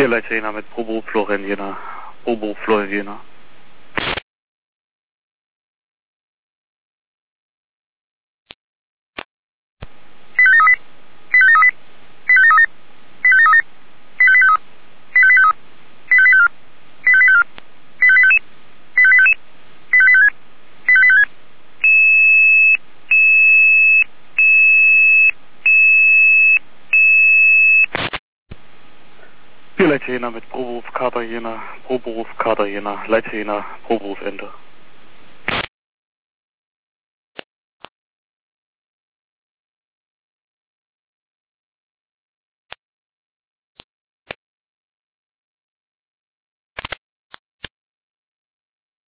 Hier Leiter Jena mit Proberuf Florian Jena. Proberuf Florian Jena. Hier Leiter Jena mit Proberuf Kader Jena. Proberuf Kader Jena. Leiter Jena. Proberuf Ende.